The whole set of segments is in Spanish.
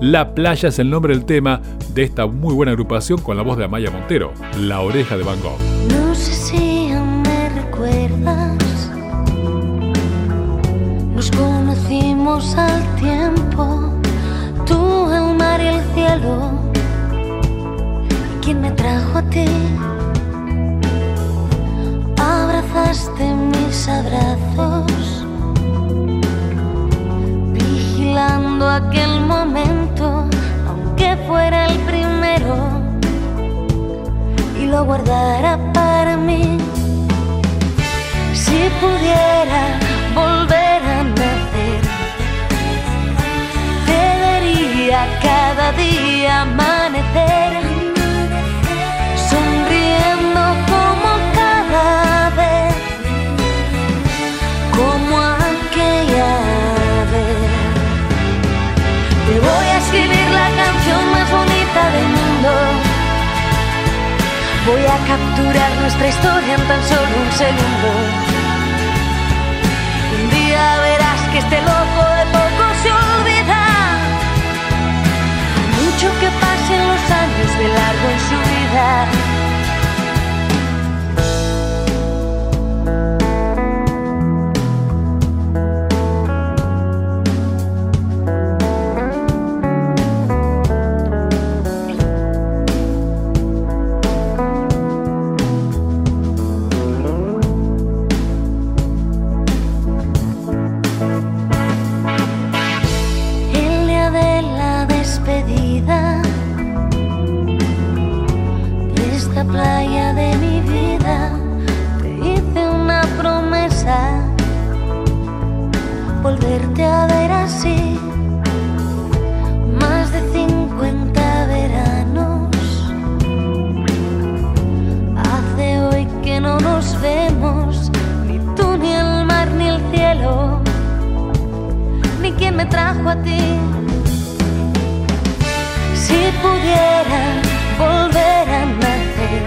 La playa es el nombre del tema de esta muy buena agrupación con la voz de Amaya Montero, La Oreja de Van Gogh. No sé si aún me recuerdas, nos conocimos al tiempo, tú, el mar y el cielo. ¿Quién me trajo a ti? Abrazaste mis abrazos, vigilando aquel momento, aunque fuera el primero, y lo guardara para mí. Si pudiera volver a nacer, te daría cada día amanecer, sonriendo como cada vez, como aquella vez. Te voy a escribir la canción más bonita del mundo, voy a capturar nuestra historia en tan solo un segundo. Un día verás que este loco de poco se olvida, mucho que pasen los años de largo en su vida. Playa de mi vida, te hice una promesa, volverte a ver así, más de 50 veranos. Hace hoy que no nos vemos, ni tú, ni el mar, ni el cielo, ni quien me trajo a ti. Si pudiera volver a nacer,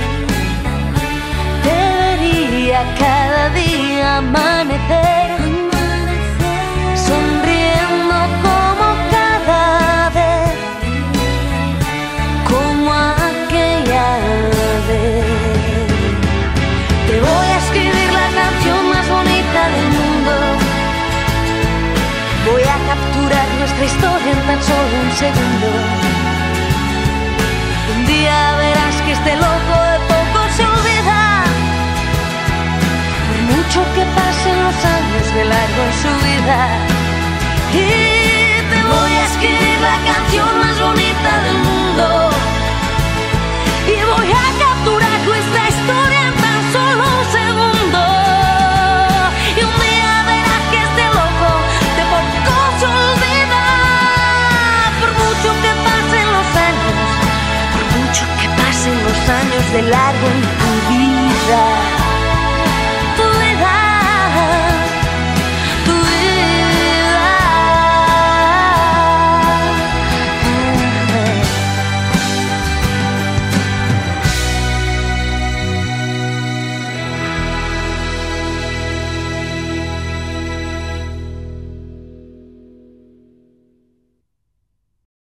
debería cada día amanecer, sonriendo como cada vez, como aquella vez. Te voy a escribir la canción más bonita del mundo, voy a capturar nuestra historia en tan solo un segundo. Un día verás que este loco de poco se olvida, por mucho que pasen los años de largo en su vida. Y te voy a escribir la canción más bonita del mundo, y voy a capturar nuestra historia en tan solo un segundo. Y un día verás que este loco de poco se olvida, por mucho que pasen los años, por mucho que pasen los años de largo en